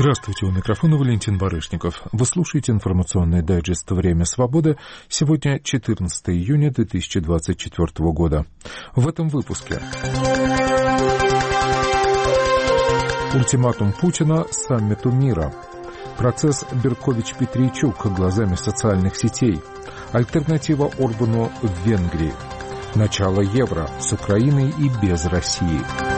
Здравствуйте, у микрофона Валентин Барышников. Вы слушаете информационный дайджест «Время свободы». Сегодня 14 июня 2024 года. В этом выпуске. Ультиматум Путина саммиту мира. Процесс Беркович-Петрийчук глазами социальных сетей. Альтернатива Орбану в Венгрии. Начало евро с Украиной и без России.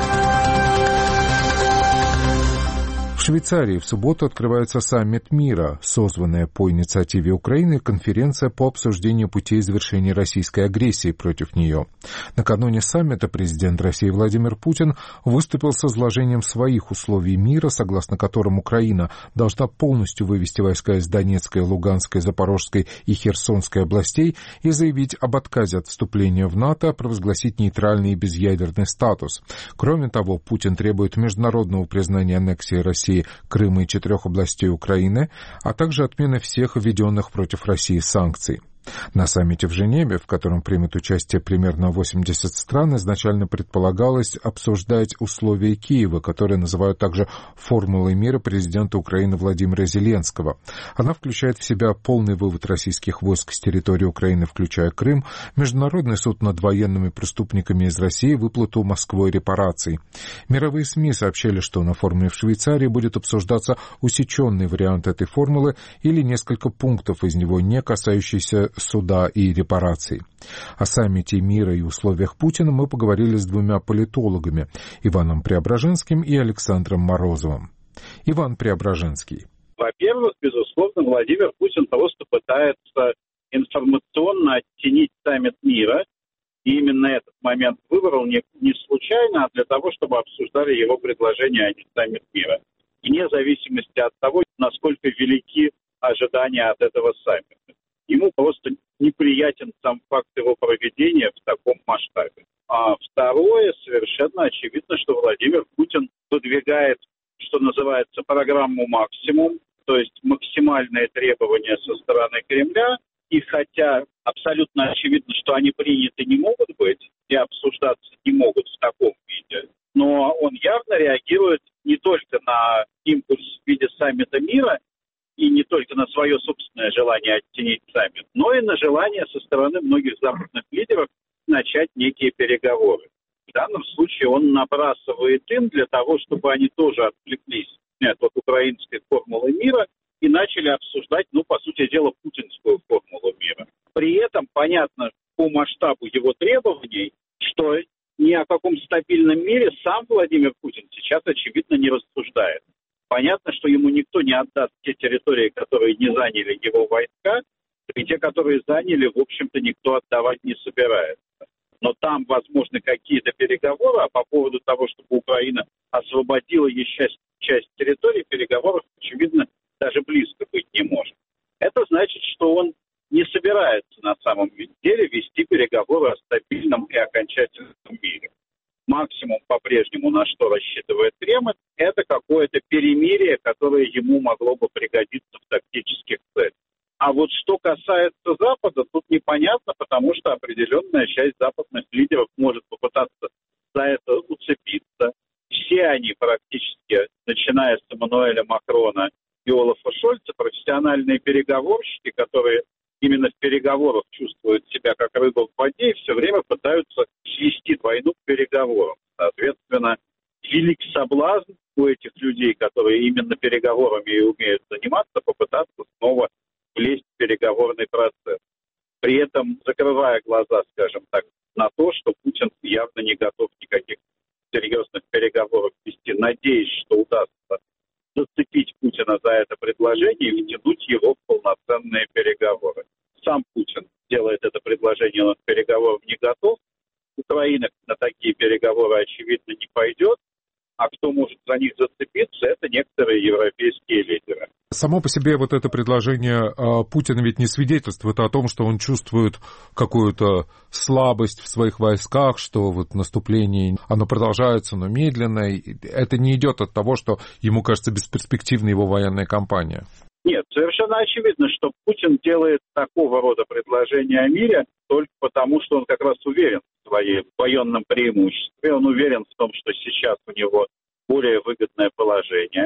В Швейцарии в субботу открывается саммит мира, созванная по инициативе Украины конференция по обсуждению путей завершения российской агрессии против нее. Накануне саммита президент России Владимир Путин выступил с изложением своих условий мира, согласно которым Украина должна полностью вывести войска из Донецкой, Луганской, Запорожской и Херсонской областей и заявить об отказе от вступления в НАТО, провозгласить нейтральный и безъядерный статус. Кроме того, Путин требует международного признания аннексии России Крыма и 4 областей Украины, а также отмены всех введенных против России санкций. На саммите в Женеве, в котором примет участие примерно 80 стран, изначально предполагалось обсуждать условия Киева, которые называют также формулой мира президента Украины Владимира Зеленского. Она включает в себя полный вывод российских войск с территории Украины, включая Крым, Международный суд над военными преступниками из России, выплату Москвой репараций. Мировые СМИ сообщили, что на форуме в Швейцарии будет обсуждаться усеченный вариант этой формулы или несколько пунктов из него, не касающиеся суда и репараций. О саммите мира и условиях Путина мы поговорили с двумя политологами, Иваном Преображенским и Александром Морозовым. Иван Преображенский. Во-первых, безусловно, Владимир Путин просто пытается информационно оттенить саммит мира, и именно этот момент выбрал не случайно, а для того, чтобы обсуждали его предложение, а не саммит мира. Вне зависимости от того, насколько велики ожидания от этого саммита. Ему просто неприятен сам факт его проведения в таком масштабе. А второе, совершенно очевидно, что Владимир Путин выдвигает, что называется, программу «Максимум», то есть максимальные требования со стороны Кремля, и хотя абсолютно очевидно, что они приняты не могут быть и обсуждаться не могут в таком виде, но он явно реагирует не только на импульс в виде саммита мира, и не только на свое собственное желание оттенить саммит, но и на желание со стороны многих западных лидеров начать некие переговоры. В данном случае он набрасывает им для того, чтобы они тоже отвлеклись от украинской формулы мира и начали обсуждать, по сути дела, путинскую формулу мира. При этом понятно по масштабу его требований, что ни о каком стабильном мире сам Владимир Путин сейчас, очевидно, не рассуждает. Понятно, что ему никто не отдаст те территории, которые не заняли его войска, и те, которые заняли, в общем-то, никто отдавать не собирается. Но там возможны какие-то переговоры, а по поводу того, чтобы Украина освободила еще часть территории, переговоров, очевидно, даже близко быть не может. Это значит, что он не собирается на самом деле вести переговоры о стабильном и окончательном мире. Максимум по-прежнему, на что рассчитывает Кремль, это какое-то перемирие, которое ему могло бы пригодиться в тактических целях. А вот что касается Запада, тут непонятно, потому что определенная часть западных лидеров может попытаться за это уцепиться. Все они практически, начиная с Эммануэля Макрона и Олафа Шольца, профессиональные переговорщики, которые именно в переговорах чувствуют себя как рыба в воде и все время пытаются свести войну к переговорам. Соответственно, велик соблазн у этих людей, которые именно переговорами и умеют заниматься, попытаться снова влезть в переговорный процесс. При этом закрывая глаза, скажем так, на то, что Путин явно не готов никаких серьезных переговоров вести, надеясь, что удастся зацепить Путина за это предложение и втянуть его в полноценные переговоры. Сам Путин делает это предложение, он к переговорам не готов. Украина на такие переговоры, очевидно, не пойдет. А кто может за них зацепиться, это некоторые европейские лидеры. Само по себе вот это предложение Путина ведь не свидетельствует о том, что он чувствует какую-то слабость в своих войсках, что вот наступление, оно продолжается, но медленно. Это не идет от того, что ему кажется бесперспективной его военная кампания. Нет, совершенно очевидно, что Путин делает такого рода предложения о мире только потому, что он как раз уверен в своем военном преимуществе. Он уверен в том, что сейчас у него более выгодное положение.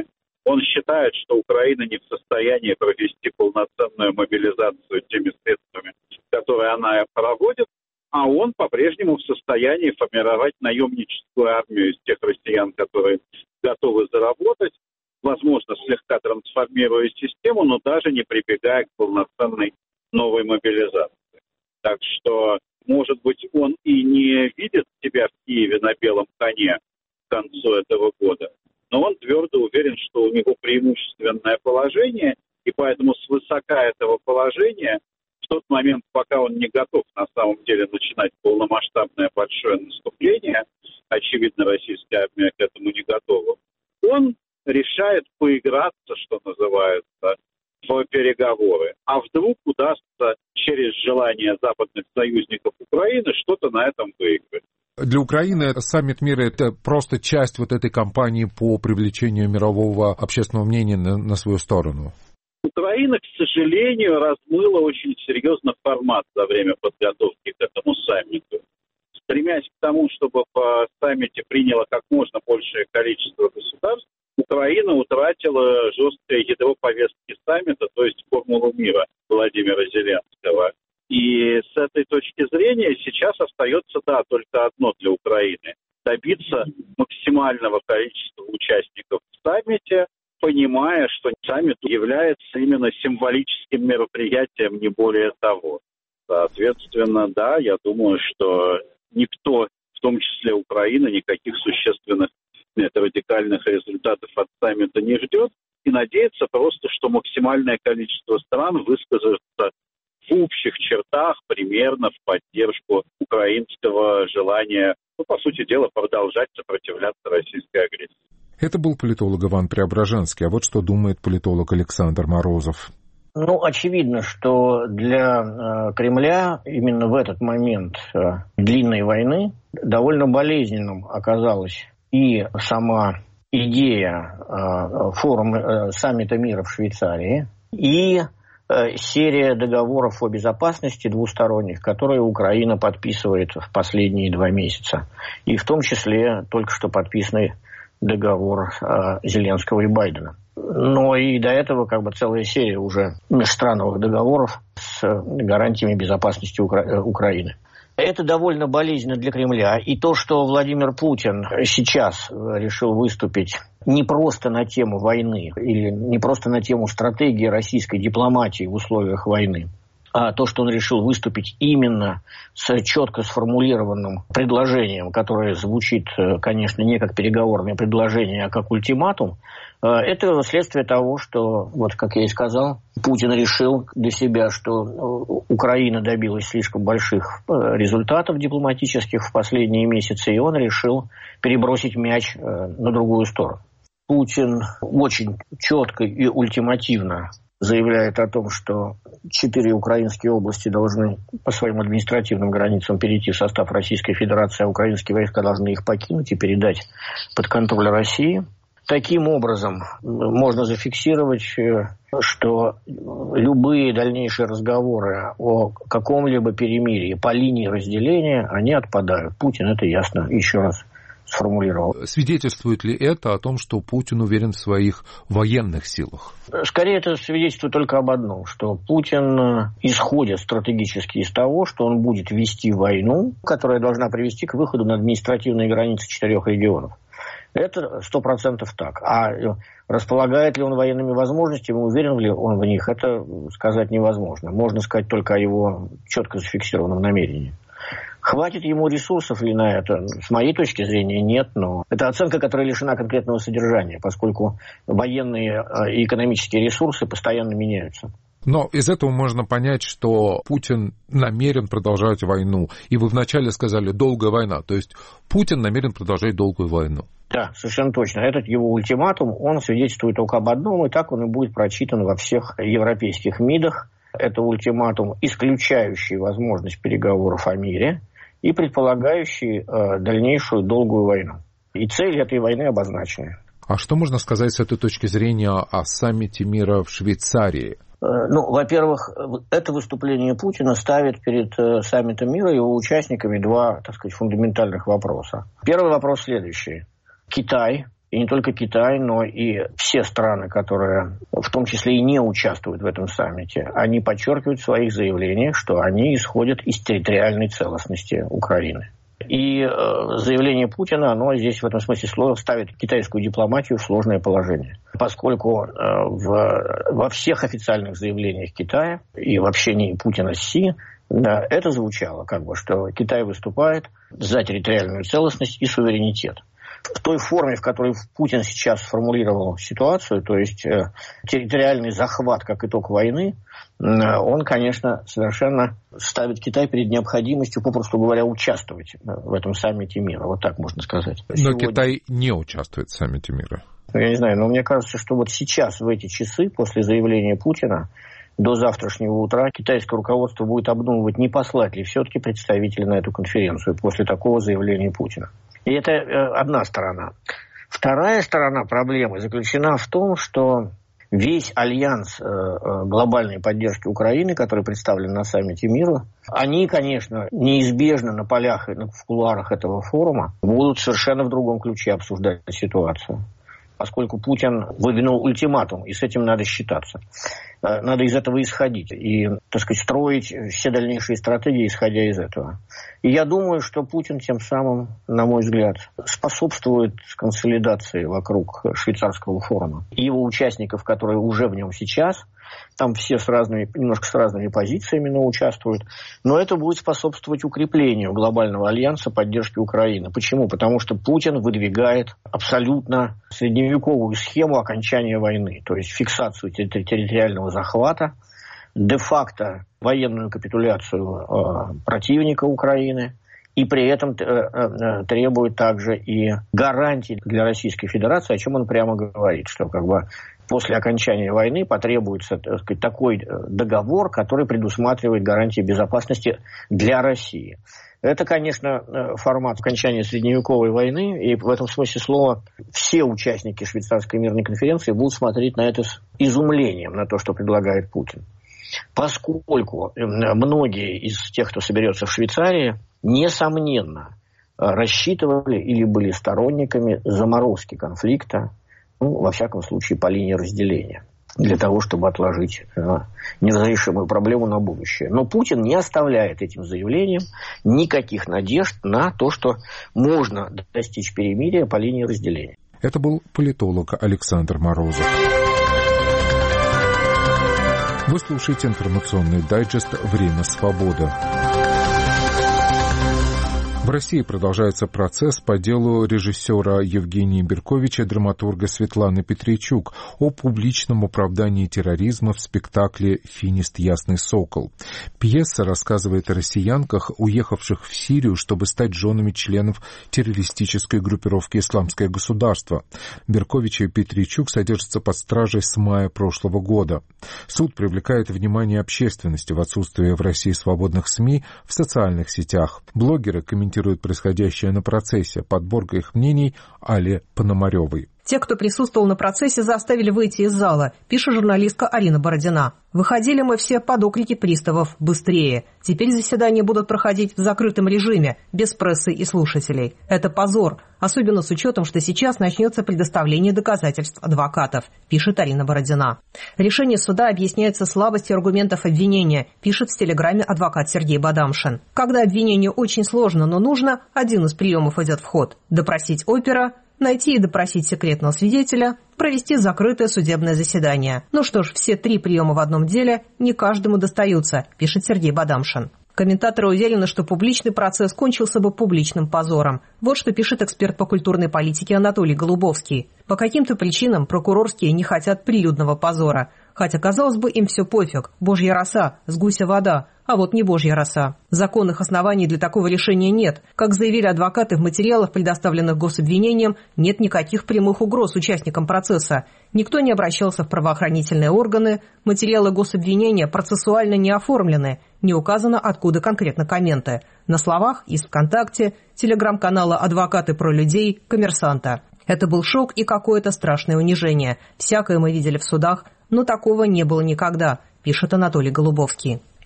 Он считает, что Украина не в состоянии провести полноценную мобилизацию теми средствами, которые она проводит, а он по-прежнему в состоянии формировать наемническую армию из тех россиян, которые готовы заработать, возможно, слегка трансформируя систему, но даже не прибегая к полноценной новой мобилизации. Так что, может быть, он и не видит себя в Киеве на белом коне к концу этого года, но он твердо уверен, что у него преимущественное положение, и поэтому свысока этого положения в тот момент, пока он не готов на самом деле начинать полномасштабное большое наступление, очевидно, российская армия к этому не готова, он решает поиграться, что называется, в переговоры. А вдруг удастся через желание западных союзников Украины что-то на этом выиграть. Для Украины саммит мира – это просто часть вот этой кампании по привлечению мирового общественного мнения на свою сторону. Украина, к сожалению, размыла очень серьезно формат за время подготовки к этому саммиту. Стремясь к тому, чтобы в саммите приняло как можно большее количество государств, Украина утратила жесткое ядро повестки саммита, то есть формулу мира Владимира Зеленского. И с этой точки зрения сейчас остается, только одно для Украины – добиться максимального количества участников в саммите, понимая, что саммит является именно символическим мероприятием, не более того. Соответственно, я думаю, что никто, в том числе Украина, никаких существенных радикальных результатов от саммита не ждет и надеется просто, что максимальное количество стран выскажется в общих чертах примерно в поддержку украинского желания, по сути дела, продолжать сопротивляться российской агрессии. Это был политолог Иван Преображенский. А вот что думает политолог Александр Морозов. Очевидно, что для Кремля именно в этот момент длинной войны довольно болезненным оказалась и сама идея саммита мира в Швейцарии, и серия договоров о безопасности двусторонних, которые Украина подписывает в последние 2 месяца. И в том числе только что подписанный договор Зеленского и Байдена. Но и до этого целая серия уже межстрановых договоров с гарантиями безопасности Украины. Это довольно болезненно для Кремля. И то, что Владимир Путин сейчас решил выступить не просто на тему войны или не просто на тему стратегии российской дипломатии в условиях войны, а то, что он решил выступить именно с четко сформулированным предложением, которое звучит, конечно, не как переговорное предложение, а как ультиматум, это следствие того, что, как я и сказал, Путин решил для себя, что Украина добилась слишком больших результатов дипломатических в последние месяцы, и он решил перебросить мяч на другую сторону. Путин очень четко и ультимативно заявляет о том, что 4 украинские области должны по своим административным границам перейти в состав Российской Федерации, а украинские войска должны их покинуть и передать под контроль России. Таким образом, можно зафиксировать, что любые дальнейшие разговоры о каком-либо перемирии по линии разделения, они отпадают. Путин это ясно еще раз сформулировал. Свидетельствует ли это о том, что Путин уверен в своих военных силах? Скорее, это свидетельствует только об одном, что Путин исходит стратегически из того, что он будет вести войну, которая должна привести к выходу на административные границы 4 регионов. Это 100% так. А располагает ли он военными возможностями, уверен ли он в них, это сказать невозможно. Можно сказать только о его четко зафиксированном намерении. Хватит ему ресурсов ли на это? С моей точки зрения, нет. Но это оценка, которая лишена конкретного содержания, поскольку военные и экономические ресурсы постоянно меняются. Но из этого можно понять, что Путин намерен продолжать войну. И вы вначале сказали «долгая война». То есть Путин намерен продолжать долгую войну. Да, совершенно точно. Этот его ультиматум, он свидетельствует только об одном, и так он и будет прочитан во всех европейских МИДах. Это ультиматум, исключающий возможность переговоров о мире и предполагающий дальнейшую долгую войну. И цель этой войны обозначена. А что можно сказать с этой точки зрения о саммите мира в Швейцарии? Во-первых, это выступление Путина ставит перед саммитом мира и его участниками 2, фундаментальных вопроса. Первый вопрос следующий. Китай и не только Китай, но и все страны, которые в том числе и не участвуют в этом саммите, они подчеркивают в своих заявлениях, что они исходят из территориальной целостности Украины. И заявление Путина, оно здесь в этом смысле слова ставит китайскую дипломатию в сложное положение. Поскольку во всех официальных заявлениях Китая и в общении Путина с Си, да, это звучало, что Китай выступает за территориальную целостность и суверенитет. В той форме, в которой Путин сейчас сформулировал ситуацию, то есть территориальный захват как итог войны, он, конечно, совершенно ставит Китай перед необходимостью, попросту говоря, участвовать в этом саммите мира. Вот так можно сказать. Но сегодня Китай не участвует в саммите мира. Я не знаю, но мне кажется, что вот сейчас, в эти часы, после заявления Путина, до завтрашнего утра китайское руководство будет обдумывать, не послать ли все-таки представителя на эту конференцию после такого заявления Путина. И это одна сторона. Вторая сторона проблемы заключена в том, что весь альянс глобальной поддержки Украины, который представлен на саммите мира, они, конечно, неизбежно на полях и в кулуарах этого форума будут совершенно в другом ключе обсуждать ситуацию. Поскольку Путин выдвинул ультиматум, и с этим надо считаться. Надо из этого исходить и, строить все дальнейшие стратегии, исходя из этого. И я думаю, что Путин тем самым, на мой взгляд, способствует консолидации вокруг швейцарского форума. И его участников, которые уже в нем сейчас, там все немножко с разными позициями, но участвуют. Но это будет способствовать укреплению глобального альянса поддержки Украины. Почему? Потому что Путин выдвигает абсолютно средневековую схему окончания войны. То есть фиксацию территориального захвата, де-факто военную капитуляцию противника Украины. И при этом требует также и гарантий для Российской Федерации, о чем он прямо говорит, что после окончания войны потребуется, такой договор, который предусматривает гарантии безопасности для России. Это, конечно, формат окончания средневековой войны, и в этом смысле слова все участники Швейцарской мирной конференции будут смотреть на это с изумлением, на то, что предлагает Путин. Поскольку многие из тех, кто соберется в Швейцарии, несомненно, рассчитывали или были сторонниками заморозки конфликта, во всяком случае, по линии разделения, для того, чтобы отложить неразрешимую проблему на будущее. Но Путин не оставляет этим заявлением никаких надежд на то, что можно достичь перемирия по линии разделения. Это был политолог Александр Морозов. Вы слушаете информационный дайджест «Время свободы». В России продолжается процесс по делу режиссера Евгения Берковича и драматурга Светланы Петричук о публичном оправдании терроризма в спектакле «Финист. Ясный сокол». Пьеса рассказывает о россиянках, уехавших в Сирию, чтобы стать женами членов террористической группировки «Исламское государство». Беркович и Петричук содержатся под стражей с мая прошлого года. Суд привлекает внимание общественности в отсутствие в России свободных СМИ в социальных сетях. Блогеры комментируют происходящее на процессе. Подборка их мнений Али Пономаревой. Те, кто присутствовал на процессе, заставили выйти из зала, пишет журналистка Арина Бородина. Выходили мы все под окрики приставов «быстрее». Теперь заседания будут проходить в закрытом режиме, без прессы и слушателей. Это позор, особенно с учетом, что сейчас начнется предоставление доказательств адвокатов, пишет Арина Бородина. Решение суда объясняется слабостью аргументов обвинения, пишет в телеграме адвокат Сергей Бадамшин. Когда обвинению очень сложно, но нужно, один из приемов идет в ход – допросить опера, найти и допросить секретного свидетеля, провести закрытое судебное заседание. Ну что ж, все три приема в одном деле не каждому достаются, пишет Сергей Бадамшин. Комментаторы уверены, что публичный процесс кончился бы публичным позором. Вот что пишет эксперт по культурной политике Анатолий Голубовский. По каким-то причинам прокурорские не хотят прилюдного позора. Хотя, казалось бы, им все пофиг. Божья роса, с гуся вода. А вот не божья роса. Законных оснований для такого решения нет. Как заявили адвокаты в материалах, предоставленных гособвинением, нет никаких прямых угроз участникам процесса. Никто не обращался в правоохранительные органы. Материалы гособвинения процессуально не оформлены. Не указано, откуда конкретно комменты. На словах из ВКонтакте, телеграм-канала «Адвокаты про людей», «Коммерсанта». Это был шок и какое-то страшное унижение. Всякое мы видели в судах, но такого не было никогда, пишет Анатолий Голубовский.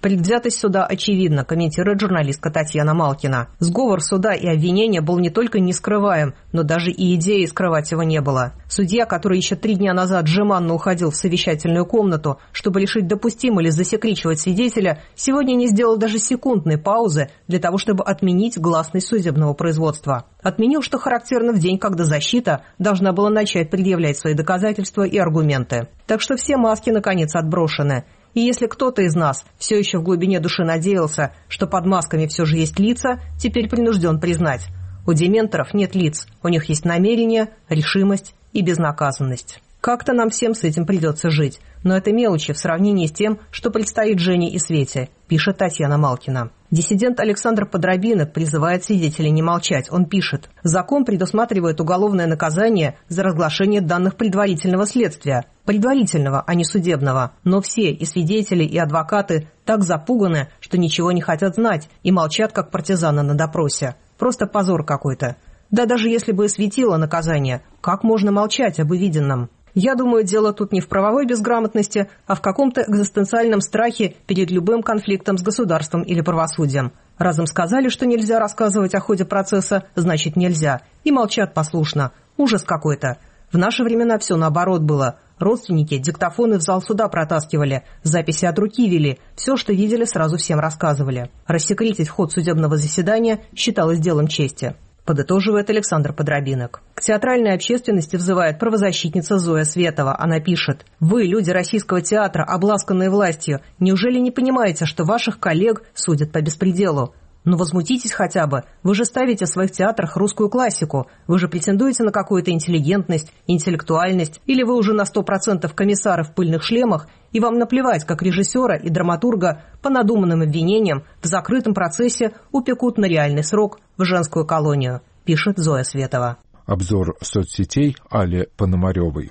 Предвзятость суда очевидна, комментирует журналистка Татьяна Малкина. Сговор суда и обвинения был не только не скрываем, но даже и идеи скрывать его не было. Судья, который еще 3 дня назад жеманно уходил в совещательную комнату, чтобы решить, допустимо ли засекречивать свидетеля, сегодня не сделал даже секундной паузы для того, чтобы отменить гласность судебного производства. Отменил, что характерно, в день, когда защита должна была начать предъявлять свои доказательства и аргументы. Так что все маски, наконец, отброшены. И если кто-то из нас все еще в глубине души надеялся, что под масками все же есть лица, теперь принужден признать. У дементоров нет лиц, у них есть намерение, решимость и безнаказанность. Как-то нам всем с этим придется жить, но это мелочи в сравнении с тем, что предстоит Жене и Свете, пишет Татьяна Малкина. Диссидент Александр Подробинок призывает свидетелей не молчать. Он пишет: «Закон предусматривает уголовное наказание за разглашение данных предварительного следствия. Предварительного, а не судебного. Но все, и свидетели, и адвокаты, так запуганы, что ничего не хотят знать и молчат, как партизаны на допросе. Просто позор какой-то. Да даже если бы и светило наказание, как можно молчать об увиденном?» Я думаю, дело тут не в правовой безграмотности, а в каком-то экзистенциальном страхе перед любым конфликтом с государством или правосудием. Раз им сказали, что нельзя рассказывать о ходе процесса, значит нельзя. И молчат послушно. Ужас какой-то. В наши времена все наоборот было. Родственники диктофоны в зал суда протаскивали, записи от руки вели, все, что видели, сразу всем рассказывали. Рассекретить ход судебного заседания считалось делом чести. Подытоживает Александр Подробинок. К театральной общественности взывает правозащитница Зоя Светова. Она пишет: «Вы, люди российского театра, обласканные властью, неужели не понимаете, что ваших коллег судят по беспределу? Ну возмутитесь хотя бы. Вы же ставите в своих театрах русскую классику. Вы же претендуете на какую-то интеллигентность, интеллектуальность. Или вы уже на 100% комиссары в пыльных шлемах, и вам наплевать, как режиссера и драматурга по надуманным обвинениям в закрытом процессе упекут на реальный срок в женскую колонию», пишет Зоя Светова. Обзор соцсетей Али Пономаревой.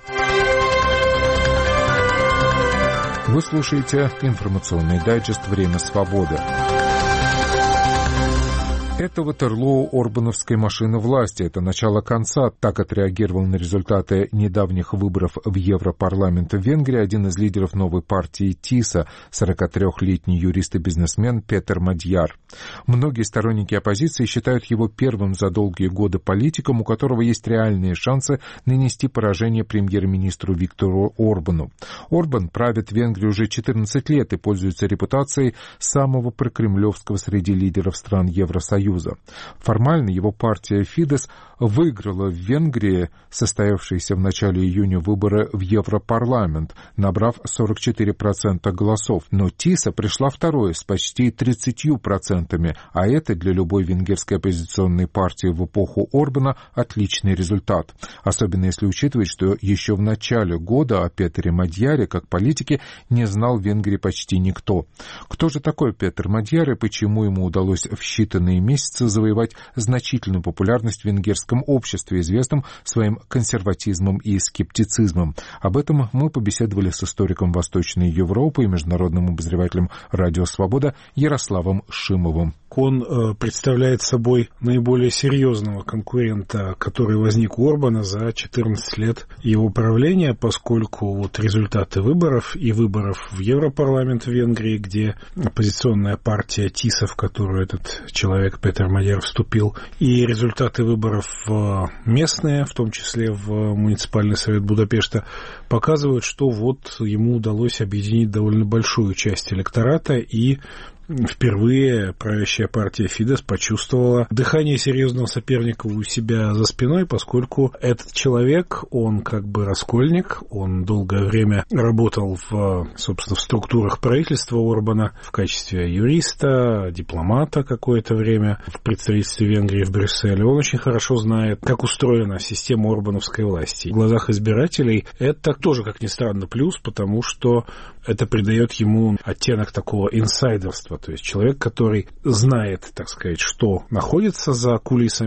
Вы слушаете информационный дайджест «Время свободы». Это Ватерлоо орбановской машины власти. Это начало конца. Так отреагировал на результаты недавних выборов в Европарламент в Венгрии один из лидеров новой партии ТИСА, 43-летний юрист и бизнесмен Петер Мадьяр. Многие сторонники оппозиции считают его первым за долгие годы политиком, у которого есть реальные шансы нанести поражение премьер-министру Виктору Орбану. Орбан правит Венгрию уже 14 лет и пользуется репутацией самого прокремлевского среди лидеров стран Евросоюза. Формально его партия «Фидес» выиграла в Венгрии состоявшиеся в начале июня выборы в Европарламент, набрав 44% голосов. Но ТИСА пришла второй с почти 30%, а это для любой венгерской оппозиционной партии в эпоху Орбана отличный результат. Особенно если учитывать, что еще в начале года о Петере Мадьяре как политике не знал в Венгрии почти никто. Кто же такой Петер Мадьяр и почему ему удалось в считанные месяцы завоевать значительную популярность в венгерском обществе, известном своим консерватизмом и скептицизмом? Об этом мы побеседовали с историком Восточной Европы и международным обозревателем «Радио Свобода» Ярославом Шимовым. Он представляет собой наиболее серьезного конкурента, который возник у Орбана за 14 лет его правления, поскольку вот результаты выборов и выборов в Европарламент в Венгрии, где оппозиционная партия ТИСА, в которую этот человек Петер Мадьяр вступил, и результаты выборов местные, в том числе в муниципальный совет Будапешта, показывают, что вот ему удалось объединить довольно большую часть электората, и впервые правящая партия Фидес почувствовала дыхание серьезного соперника у себя за спиной, поскольку этот человек, он как бы раскольник, он долгое время работал собственно, в структурах правительства Орбана в качестве юриста, дипломата какое-то время в представительстве Венгрии в Брюсселе. Он очень хорошо знает, как устроена система орбановской власти. В глазах избирателей это тоже, как ни странно, плюс, потому что это придает ему оттенок такого инсайдерства. То есть человек, который знает, так сказать, что находится за кулисами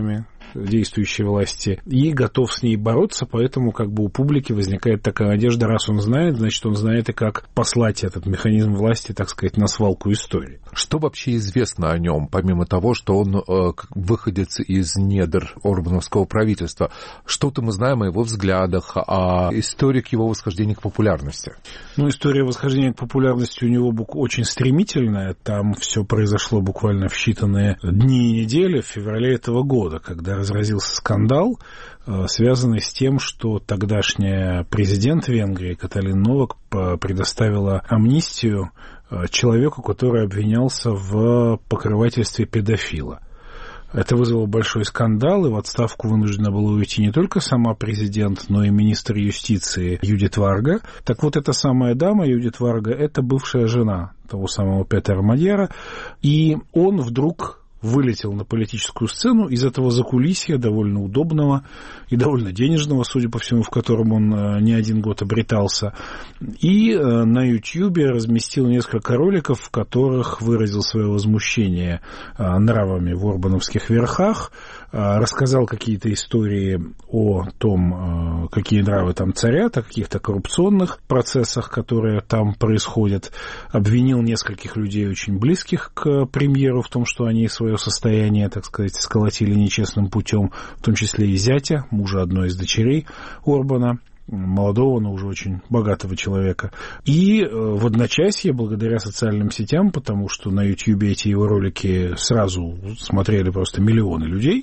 действующей власти и готов с ней бороться, поэтому как бы у публики возникает такая надежда, раз он знает, значит, он знает и как послать этот механизм власти, так сказать, на свалку истории. Что вообще известно о нем, помимо того, что он выходец из недр орбановского правительства? Что-то мы знаем о его взглядах, о истории его восхождения к популярности? Ну, история восхождения к популярности у него очень стремительная. Там все произошло буквально в считанные дни и недели в феврале этого года, когда разразился скандал, связанный с тем, что тогдашняя президент Венгрии Каталин Новак предоставила амнистию человеку, который обвинялся в покрывательстве педофила. Это вызвало большой скандал, и в отставку вынуждена была уйти не только сама президент, но и министр юстиции Юдит Варга. Так вот, эта самая дама, Юдит Варга, это бывшая жена того самого Петера Мадьяра, и он вдруг вылетел на политическую сцену из этого закулисья, довольно удобного и довольно денежного, судя по всему, в котором он не один год обретался, и на Ютьюбе разместил несколько роликов, в которых выразил свое возмущение нравами в орбановских верхах, рассказал какие-то истории о том, какие нравы там царят, о каких-то коррупционных процессах, которые там происходят, обвинил нескольких людей, очень близких к премьеру, в том, что они свое состояние, так сказать, сколотили нечестным путем, в том числе и зятя, мужа одной из дочерей Орбана, молодого, но уже очень богатого человека. И в одночасье, благодаря социальным сетям, потому что на Ютьюбе эти его ролики сразу смотрели просто миллионы людей,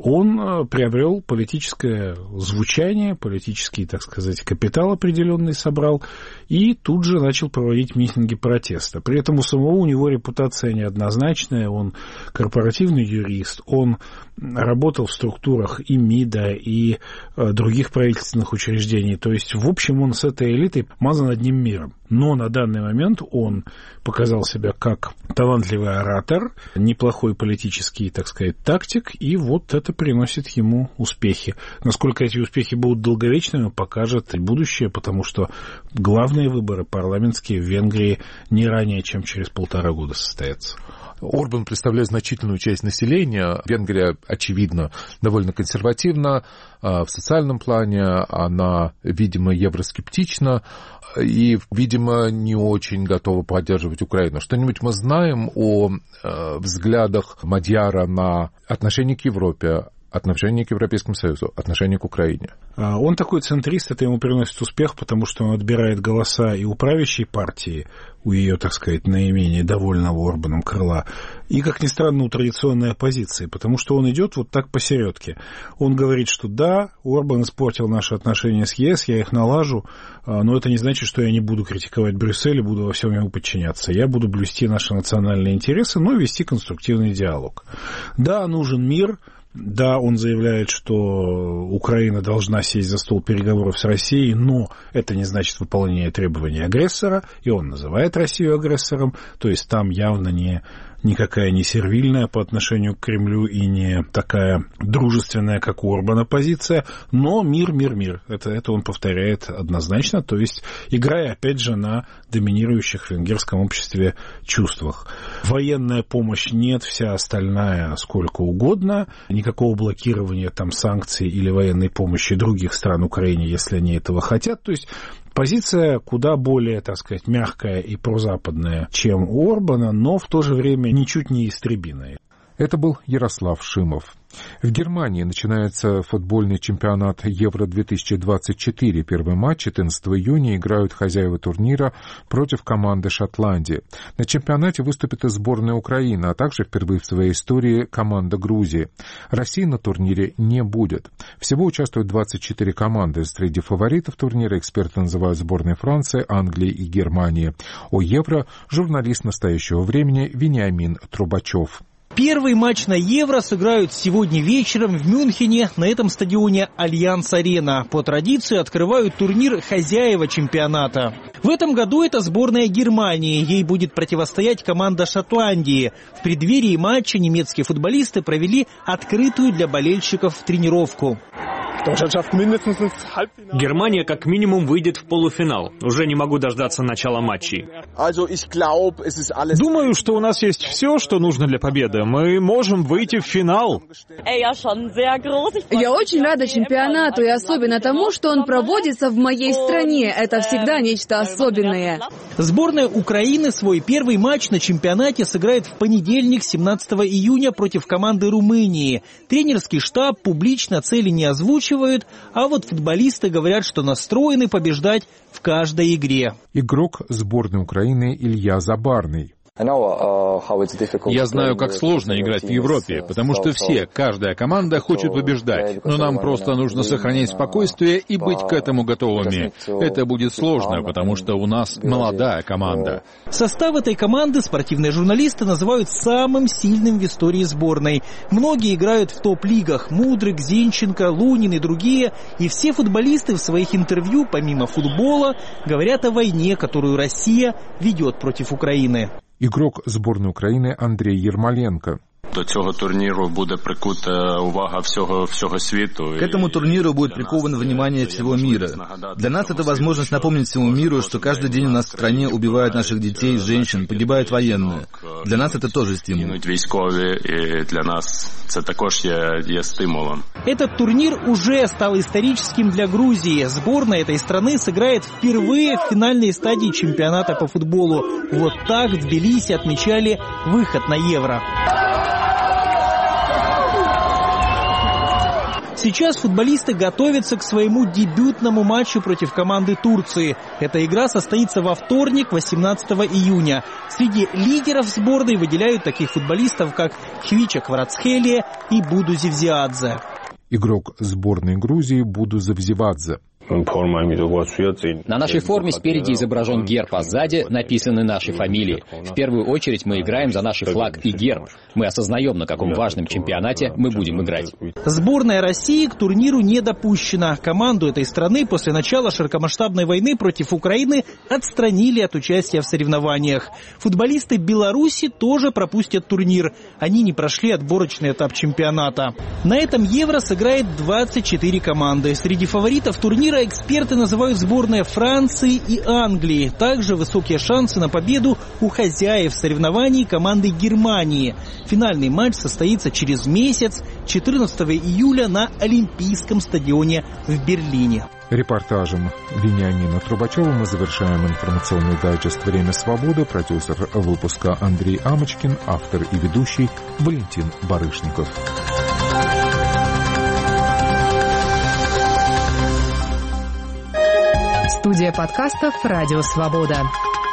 он приобрел политическое звучание, политический, так сказать, капитал определенный собрал, и тут же начал проводить митинги протеста. При этом у самого у него репутация неоднозначная, он корпоративный юрист, он работал в структурах и МИДа, и других правительственных учреждений. То есть, в общем, он с этой элитой мазан одним миром. Но на данный момент он показал себя как талантливый оратор, неплохой политический, так сказать, тактик, и вот это приносит ему успехи. Насколько эти успехи будут долговечными, покажет и будущее, потому что главные выборы парламентские в Венгрии не ранее, чем через 1,5 года состоятся. Орбан представляет значительную часть населения. Венгрия, очевидно, довольно консервативна в социальном плане. Она, видимо, евроскептична и, видимо, не очень готова поддерживать Украину. Что-нибудь мы знаем о взглядах Мадьяра на отношение к Европе, отношение к Европейскому Союзу, отношение к Украине? Он такой центрист, это ему приносит успех, потому что он отбирает голоса и у правящей партии, у ее, так сказать, наименее довольного Орбаном крыла, и, как ни странно, у традиционной оппозиции, потому что он идет вот так посередке. Он говорит, что да, Орбан испортил наши отношения с ЕС, я их налажу, но это не значит, что я не буду критиковать Брюссель и буду во всем ему подчиняться. Я буду блюсти наши национальные интересы, но вести конструктивный диалог. Да, нужен мир. Да, он заявляет, что Украина должна сесть за стол переговоров с Россией, но это не значит выполнение требований агрессора, и он называет Россию агрессором, то есть там явно никакая не сервильная по отношению к Кремлю и не такая дружественная, как у Орбана, позиция, но мир. Это он повторяет однозначно, то есть играя, опять же, на доминирующих в венгерском обществе чувствах. Военная помощь нет, вся остальная сколько угодно, никакого блокирования там санкций или военной помощи других стран Украине, если они этого хотят, то есть позиция куда более, так сказать, мягкая и прозападная, чем у Орбана, но в то же время ничуть не истребиная. Это был Ярослав Шимов. В Германии начинается футбольный чемпионат Евро-2024. Первый матч 14 июня играют хозяева турнира против команды Шотландии. На чемпионате выступит и сборная Украины, а также впервые в своей истории команда Грузии. России на турнире не будет. Всего участвуют 24 команды. Среди фаворитов турнира эксперты называют сборные Франции, Англии и Германии. О Евро журналист настоящего времени Вениамин Трубачев. Первый матч на Евро сыграют сегодня вечером в Мюнхене на этом стадионе Альянс-Арена. По традиции открывают турнир хозяева чемпионата. В этом году это сборная Германии. Ей будет противостоять команда Шотландии. В преддверии матча немецкие футболисты провели открытую для болельщиков тренировку. Германия как минимум выйдет в полуфинал. Уже не могу дождаться начала матчей. Думаю, что у нас есть все, что нужно для победы. Мы можем выйти в финал. Я очень рада чемпионату и особенно тому, что он проводится в моей стране. Это всегда нечто особенное. Сборная Украины свой первый матч на чемпионате сыграет в понедельник, 17 июня, против команды Румынии. Тренерский штаб публично цели не озвучивают, а вот футболисты говорят, что настроены побеждать в каждой игре. Игрок сборной Украины Илья Забарный. Я знаю, как сложно играть в Европе, потому что каждая команда хочет побеждать. Но нам просто нужно сохранять спокойствие и быть к этому готовыми. Это будет сложно, потому что у нас молодая команда. Состав этой команды спортивные журналисты называют самым сильным в истории сборной. Многие играют в топ-лигах: Мудрик, Зинченко, Лунин и другие. И все футболисты в своих интервью, помимо футбола, говорят о войне, которую Россия ведет против Украины. Игрок сборной Украины Андрей Ермоленко. До цього турніру буде прикута увага всего світу. К этому турниру будет приковано внимание всего мира. Для нас это возможность напомнить всему миру, что каждый день у нас в стране убивают наших детей, женщин, погибают военные. Для нас это тоже стимул. Військові, і для нас це також є стимулом. Этот турнир уже стал историческим для Грузии. Сборная этой страны сыграет впервые в финальной стадии чемпионата по футболу. Вот так в Тбилиси отмечали выход на Евро. Сейчас футболисты готовятся к своему дебютному матчу против команды Турции. Эта игра состоится во вторник, 18 июня. Среди лидеров сборной выделяют таких футболистов, как Хвича Кварацхелия и Буду Зевзиадзе. Игрок сборной Грузии Буду Зевзиадзе. На нашей форме спереди изображен герб, а сзади написаны наши фамилии. В первую очередь мы играем за наш флаг и герб. Мы осознаем, на каком важном чемпионате мы будем играть. Сборная России к турниру не допущена. Команду этой страны после начала широкомасштабной войны против Украины отстранили от участия в соревнованиях. Футболисты Беларуси тоже пропустят турнир. Они не прошли отборочный этап чемпионата. На этом Евро сыграет 24 команды. Среди фаворитов турнира эксперты называют сборные Франции и Англии. Также высокие шансы на победу у хозяев соревнований команды Германии. Финальный матч состоится через месяц, 14 июля на Олимпийском стадионе в Берлине. Репортажем Вениамина Трубачева мы завершаем информационный дайджест «Время свободы». Продюсер выпуска Андрей Амочкин, автор и ведущий Валентин Барышников. Студия подкастов «Радио Свобода».